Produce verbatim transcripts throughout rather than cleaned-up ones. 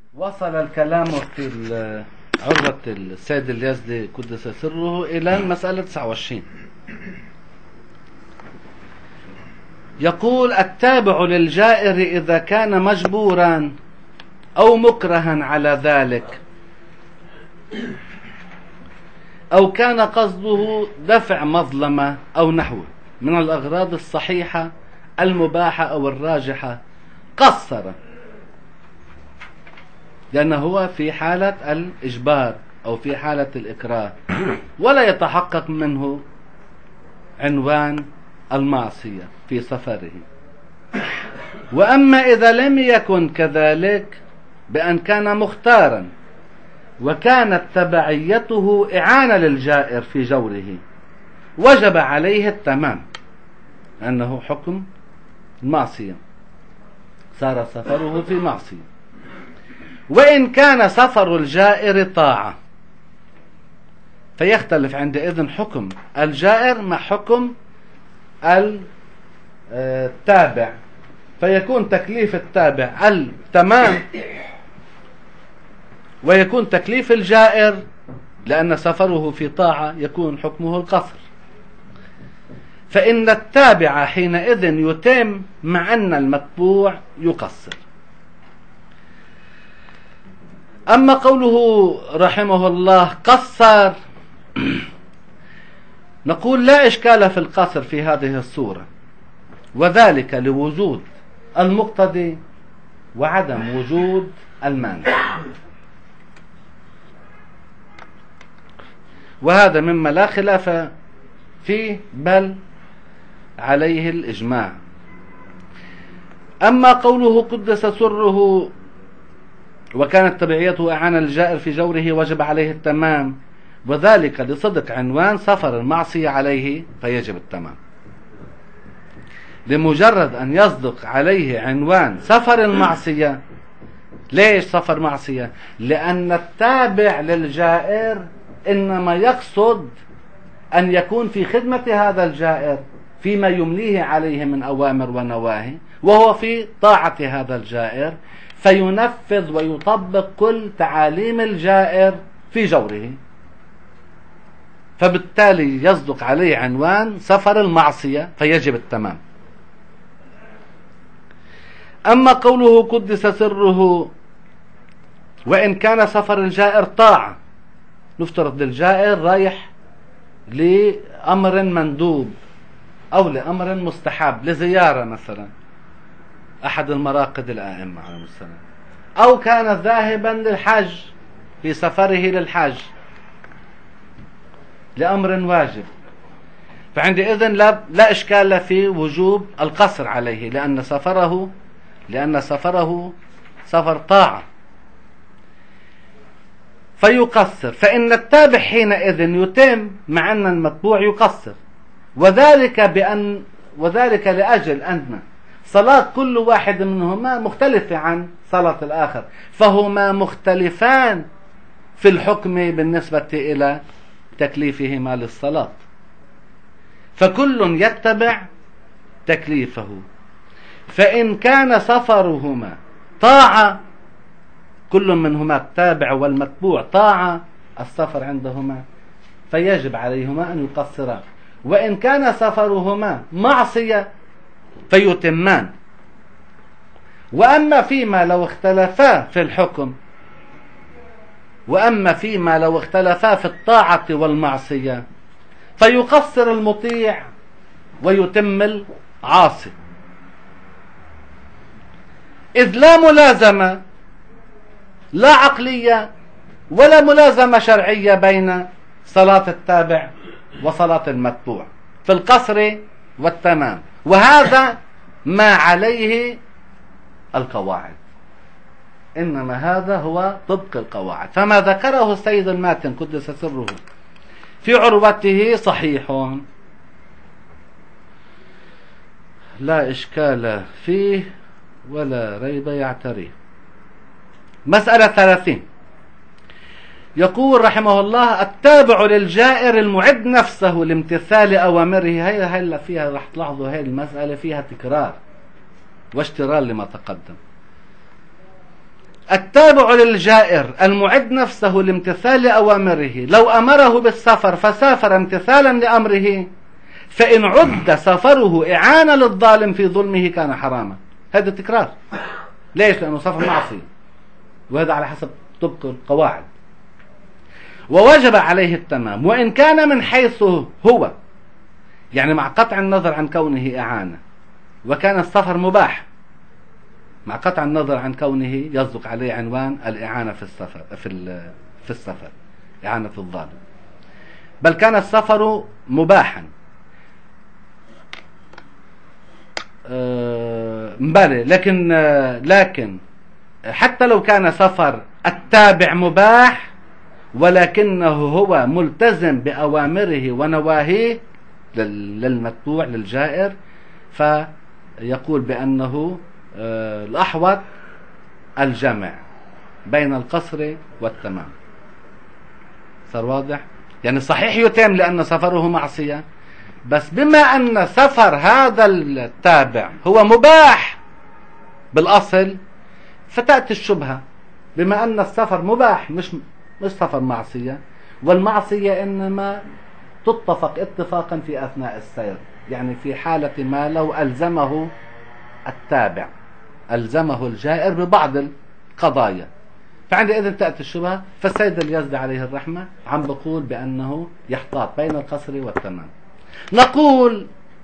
وصل الكلام في عرضة السيد اليزدي قدس سره إلى المسألة تسعة وعشرين. يقول: التابع للجائر إذا كان مجبورا أو مكرها على ذلك، أو كان قصده دفع مظلمة أو نحوه من الأغراض الصحيحة المباحة أو الراجحة، قصر، لأنه هو في حالة الإجبار أو في حالة الإكراه، ولا يتحقق منه عنوان المعصية في سفره. وأما إذا لم يكن كذلك، بأن كان مختارا وكانت تبعيته إعانة للجائر في جوره، وجب عليه التمام، أنه حكم المعصية، صار سفره في معصية. وإن كان سفر الجائر طاعة، فيختلف عندئذ حكم الجائر مع حكم التابع، فيكون تكليف التابع التمام، ويكون تكليف الجائر لأن سفره في طاعة يكون حكمه القصر. فإن التابع حينئذ يتم، مع أن المتبوع يقصر. أما قوله رحمه الله قصر، نقول لا إشكال في القصر في هذه الصورة، وذلك لوجود المقتضي وعدم وجود المانع، وهذا مما لا خلاف فيه بل عليه الإجماع. أما قوله قدس سره وكانت تبعيته إعانة الجائر في جوره، وجب عليه التمام، وذلك لصدق عنوان سفر المعصية عليه فيجب التمام. لمجرد أن يصدق عليه عنوان سفر المعصية. ليش سفر معصية؟ لأن التابع للجائر إنما يقصد أن يكون في خدمة هذا الجائر فيما يمليه عليه من أوامر ونواهي، وهو في طاعة هذا الجائر، فينفذ ويطبق كل تعاليم الجائر في جوره، فبالتالي يصدق عليه عنوان سفر المعصية فيجب التمام. أما قوله قدس سره وإن كان سفر الجائر طاعة، نفترض للجائر رايح لأمر مندوب أو لأمر مستحب، لزيارة مثلا أحد المراقد الآئمة عليهم السلام، أو كان ذاهبا للحج في سفره للحج لأمر واجب، فعندئذ لا, لا إشكال في وجوب القصر عليه، لأن سفره لأن سفره سفر طاعة فيقصر. فإن التابع حينئذ يتم، مع أن المتبوع يقصر، وذلك بأن وذلك لأجل أن صلاة كل واحد منهما مختلفة عن صلاة الآخر، فهما مختلفان في الحكم بالنسبة إلى تكليفهما للصلاة، فكل يتبع تكليفه. فإن كان سفرهما طاعة، كل منهما التابع والمتبوع طاعة، السفر عندهما، فيجب عليهما أن يقصرا. وإن كان سفرهما معصية فيتمان. وأما فيما لو اختلفا في الحكم وأما فيما لو اختلفا في الطاعة والمعصية فيقصر المطيع ويتم العاصي، إذ لا ملازمة لا عقلية ولا ملازمة شرعية بين صلاة التابع وصلاة المتبوع في القصر والتمام، وهذا ما عليه القواعد، إنما هذا هو طبق القواعد. فما ذكره السيد الماتن قدس سره في عروته صحيح، لا إشكال فيه ولا ريب يعتريه. مسألة ثلاثين، يقول رحمه الله: التابع للجائر المعد نفسه لامتثال أوامره. هي هلا فيها رح تلاحظوا هذه المسألة فيها تكرار واشترار لما تقدم. التابع للجائر المعد نفسه لامتثال أوامره لو أمره بالسفر فسافر امتثالا لأمره فإن عد سفره إعانة للظالم في ظلمه كان حراما. هذا تكرار. ليش؟ لأنه سفر معصية، وهذا على حسب طبق القواعد. ووجب عليه التمام وإن كان من حيث هو، يعني مع قطع النظر عن كونه إعانة، وكان السفر مباح مع قطع النظر عن كونه يصدق عليه عنوان الإعانة في السفر في في السفر إعانة الظالم، بل كان السفر مباحا مبالي. لكن لكن حتى لو كان سفر التابع مباح ولكنه هو ملتزم بأوامره ونواهيه للمتبوع للجائر، فيقول بأنه الأحوط الجمع بين القصر والتمام. صار واضح؟ يعني صحيح يتم لأن سفره معصية، بس بما أن سفر هذا التابع هو مباح بالأصل فتأتي الشبهة، بما أن السفر مباح مش مش سفر معصية، والمعصية إنما تتفق اتفاقا في أثناء السير، يعني في حالة ما لو ألزمه التابع ألزمه الجائر ببعض القضايا، فعندئذ تأتي الشبهة. فالسيد اليزدي عليه الرحمة عم بقول بأنه يحتاط بين القصر والتمام. نقول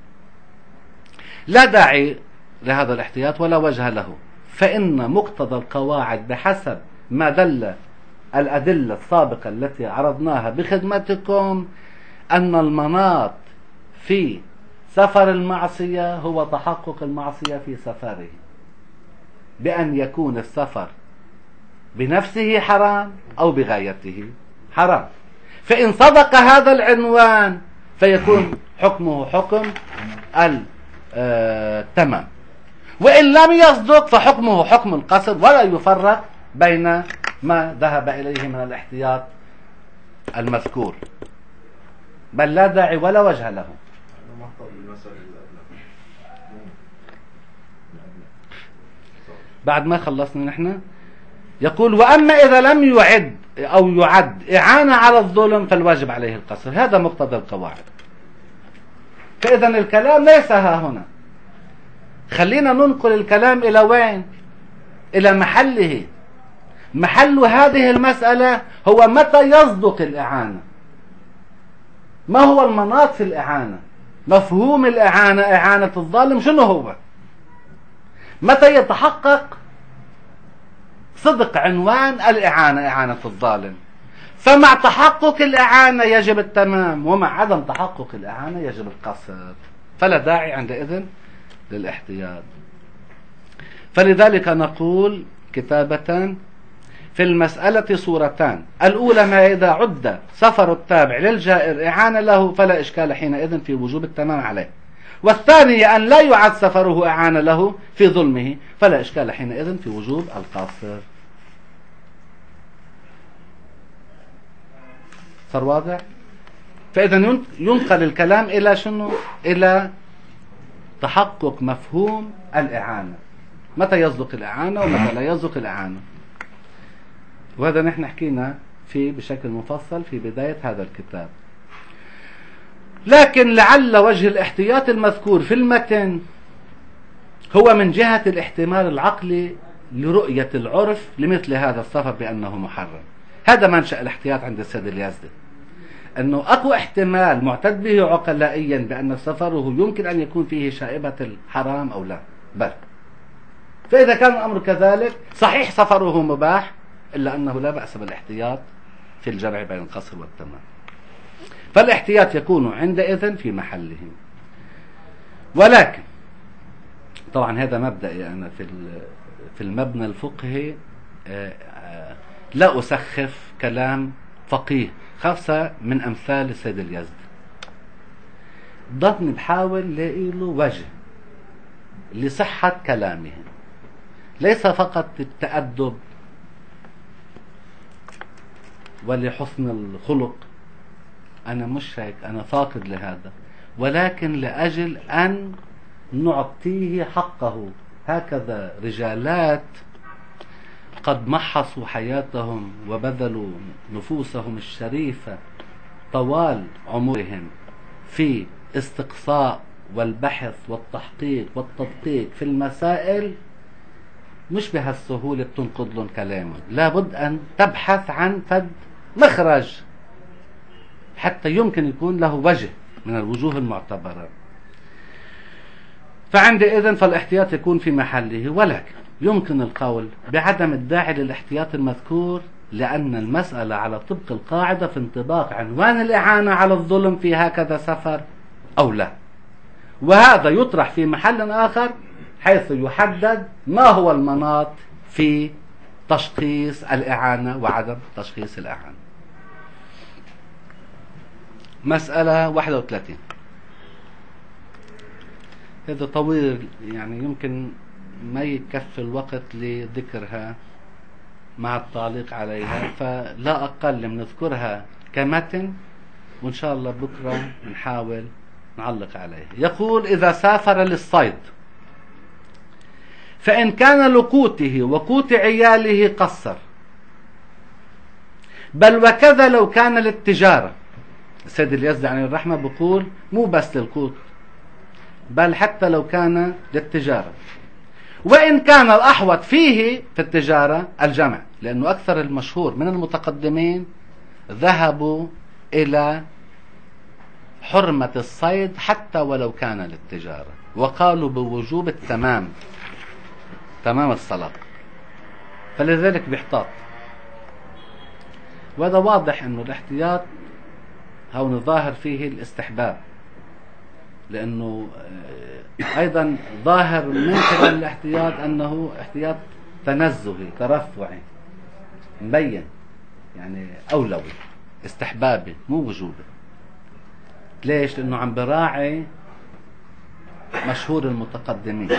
لا داعي لهذا الاحتياط ولا وجه له، فإن مقتضى القواعد بحسب ما دل الأدلة السابقة التي عرضناها بخدمتكم أن المناط في سفر المعصية هو تحقق المعصية في سفره، بأن يكون السفر بنفسه حرام أو بغايته حرام. فإن صدق هذا العنوان فيكون حكمه حكم التمام، وإن لم يصدق فحكمه حكم القصر، ولا يفرق بين ما ذهب إليه من الاحتياط المذكور، بل لا داعي ولا وجه له. بعد ما خلصنا نحن يقول وأما إذا لم يعد أو يعد إعانة على الظلم فالواجب عليه القصر. هذا مقتضى القواعد. فإذا الكلام ليس ها هنا، خلينا ننقل الكلام إلى وين؟ إلى محله. محل هذه المسألة هو متى يصدق الإعانة، ما هو المناط في الإعانة، مفهوم الإعانة، إعانة الظالم شنو هو، متى يتحقق صدق عنوان الإعانة إعانة الظالم. فمع تحقق الإعانة يجب التمام، ومع عدم تحقق الإعانة يجب القصر، فلا داعي عندئذ للاحتياط. فلذلك نقول كتابة في المسألة صورتان: الأولى ما إذا عد سفر التابع للجائر إعانة له فلا إشكال حينئذ في وجوب التمام عليه، والثانية أن لا يعد سفره إعانة له في ظلمه فلا إشكال حينئذ في وجوب القصر. صار واضح؟ فإذا ينقل الكلام إلى شنو؟ إلى تحقق مفهوم الإعانة، متى يصدق الإعانة ومتى لا يصدق الإعانة، وهذا نحن حكينا فيه بشكل مفصل في بداية هذا الكتاب. لكن لعل وجه الاحتياط المذكور في المتن هو من جهة الاحتمال العقلي لرؤية العرف لمثل هذا السفر بأنه محرم. هذا منشأ الاحتياط عند السيد اليزدي، أنه أقوى احتمال معتد به عقلائيا بأن سفره يمكن أن يكون فيه شائبة الحرام أو لا بل. فإذا كان الأمر كذلك صحيح سفره مباح، إلا أنه لا بأس بالاحتياط في الجمع بين القصر والتمام، فالاحتياط يكون عندئذ في محله. ولكن طبعا هذا مبدئي أنا في في المبنى الفقهي لا أسخف كلام فقيه خاصة من أمثال السيد اليزدي، ضدني بحاول لاقي له وجه لصحة كلامه، ليس فقط التأدب ولحسن الخلق، أنا مش هيك، أنا فاقد لهذا، ولكن لأجل أن نعطيه حقه. هكذا رجالات قد محصوا حياتهم وبذلوا نفوسهم الشريفة طوال عمرهم في استقصاء والبحث والتحقيق والتدقيق في المسائل، مش بهالسهولة بتنقض لهم كلامهم، لابد أن تبحث عن فد مخرج حتى يمكن يكون له وجه من الوجوه المعتبرة. فعندئذ فالاحتياط يكون في محله، ولكن يمكن القول بعدم الداعي للاحتياط المذكور، لأن المسألة على طبق القاعدة في انطباق عنوان الإعانة على الظلم في هكذا سفر أو لا، وهذا يطرح في محل آخر حيث يحدد ما هو المناط في تشخيص الإعانة وعدم تشخيص الإعانة. مسألة واحد وثلاثين، هذا طويل يعني يمكن ما يكفي الوقت لذكرها مع التعليق عليها، فلا أقل من نذكرها كمتن وإن شاء الله بكرة نحاول نعلق عليها. يقول: إذا سافر للصيد فإن كان لقوته وقوت عياله قصر، بل وكذا لو كان للتجارة. السيد اليزدي عن الرحمة بيقول مو بس للقوت بل حتى لو كان للتجارة، وإن كان الأحوط فيه في التجارة الجمع، لأنه أكثر المشهور من المتقدمين ذهبوا إلى حرمة الصيد حتى ولو كان للتجارة، وقالوا بوجوب التمام تمام الصلاة، فلذلك بيحتاط. وهذا واضح أنه الاحتياط هون ظاهر فيه الاستحباب، لأنه أيضا ظاهر من خلال الاحتياط أنه احتياط تنزهي ترفعي مبين، يعني أولوي استحبابي مو وجوبي. ليش؟ لأنه عم براعي مشهور المتقدمين.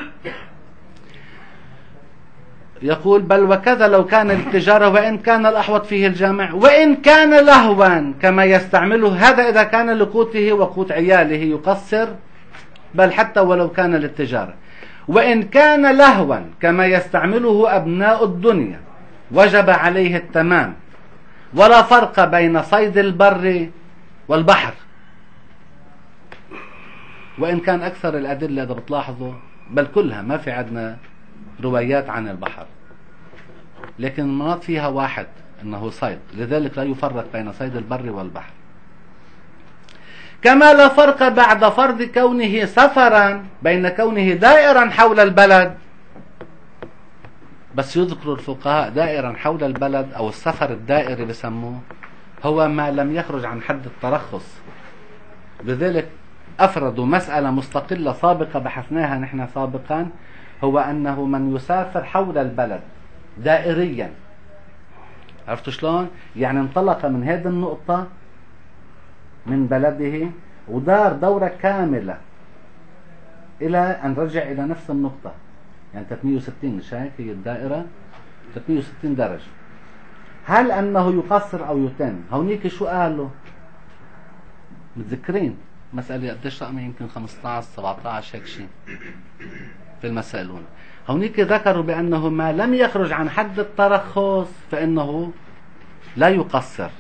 يقول: بل وكذا لو كان التجارة وإن كان الأحوط فيه الجامع، وإن كان لهوا كما يستعمله، هذا إذا كان لقوته وقوت عياله يقصر، بل حتى ولو كان للتجارة. وإن كان لهوا كما يستعمله أبناء الدنيا وجب عليه التمام، ولا فرق بين صيد البر والبحر. وإن كان أكثر الأدلة إذا بتلاحظوا بل كلها ما في عندنا روايات عن البحر، لكن المناط فيها واحد أنه صيد، لذلك لا يفرق بين صيد البر والبحر. كما لا فرق بعد فرض كونه سفرا بين كونه دائرا حول البلد، بس يذكر الفقهاء دائرا حول البلد أو السفر الدائري بسموه هو ما لم يخرج عن حد الترخص. لذلك أفردوا مسألة مستقلة سابقة بحثناها نحن سابقا، هو أنه من يسافر حول البلد دائريا. عرفتوا شلون؟ يعني انطلق من هذه النقطة من بلده ودار دورة كاملة إلى أن رجع إلى نفس النقطة، يعني ثلاثمئة وستين، مش هيك هي الدائرة ثلاثمئة وستين درجة. هل أنه يقصر أو يتم؟ هونيك شو قالوا؟ متذكرين مسألة قديش رقمها؟ يمكن خمسة عشر سبعة عشر هيك شيء في المسألون. هونيك ذكروا بأنه ما لم يخرج عن حد الترخص فإنه لا يقصر،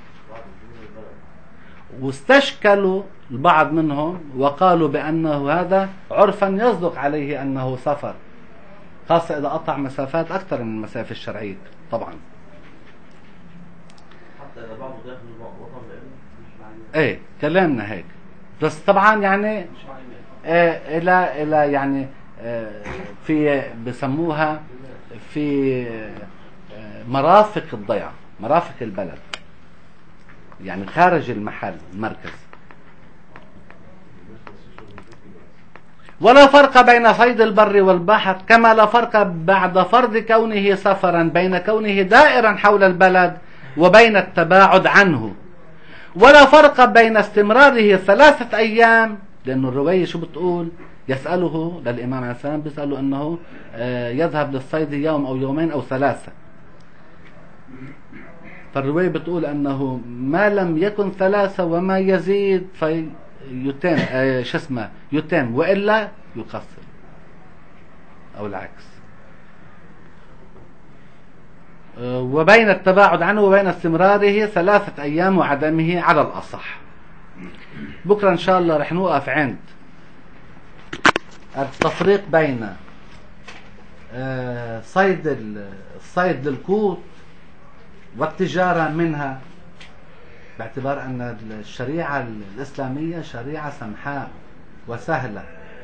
واستشكلوا البعض منهم وقالوا بأنه هذا عرفا يصدق عليه أنه سفر، خاصة إذا قطع مسافات أكثر من المسافة الشرعية طبعا. حتى إذا بعضه داخل الوطن ايه كلامنا هيك، بس طبعا يعني إيه إلى إلى يعني إيه في بسموها في مرافق الضيعة، مرافق البلد، يعني خارج المحل المركز. ولا فرق بين صيد البر والبحر، كما لا فرق بعد فرض كونه سفرا بين كونه دائرا حول البلد وبين التباعد عنه. ولا فرق بين استمراره ثلاثة أيام، لأنه الرواية شو بتقول؟ يسأله للإمام عليه السلام، بيسأله أنه يذهب للصيد يوم أو يومين أو ثلاثة، فالرواية بتقول أنه ما لم يكن ثلاثة وما يزيد فيتم شو اسمه يتم، وإلا يقصر أو العكس. وبين التباعد عنه وبين استمراره ثلاثة أيام وعدمه على الأصح. بكرة إن شاء الله رح نوقف عند التفريق بين صيد الصيد للقوت والتجارة منها، باعتبار أن الشريعة الإسلامية شريعة سمحاء وسهلة،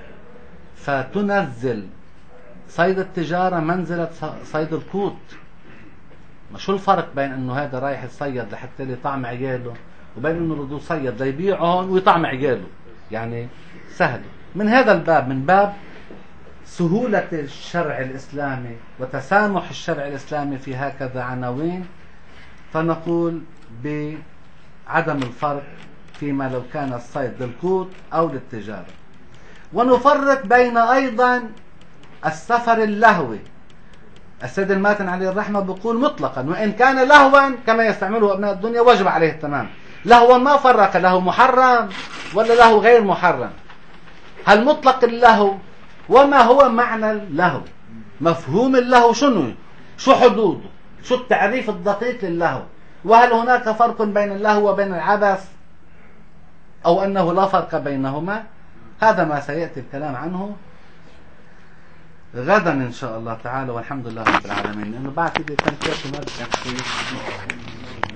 فتنزل صيد التجارة منزلة صيد القوت. ما شو الفرق بين انه هذا رايح يصيد لحتى يطعم عياله وبين انه بده يصيد ليبيعه هون ويطعم عياله؟ يعني سهل. من هذا الباب، من باب سهولة الشرع الإسلامي وتسامح الشرع الإسلامي في هكذا عناوين، فنقول بعدم الفرق فيما لو كان الصيد للقوت أو للتجارة. ونفرق بين أيضا السفر اللهوي. السيد الماتن عليه الرحمة بيقول مطلقا وإن كان لهوا كما يستعمله أبناء الدنيا وجب عليه التمام. لهوا ما فرق له محرم ولا له غير محرم. هل مطلق اللهو وما هو معنى اللهو؟ مفهوم اللهو شنو؟ شو حدوده؟ شو التعريف الدقيق للهو؟ وهل هناك فرق بين اللهو وبين العبث أو أنه لا فرق بينهما؟ هذا ما سيأتي الكلام عنه غدا إن شاء الله تعالى، والحمد لله رب العالمين. لأنه بعد كده كان كيف ما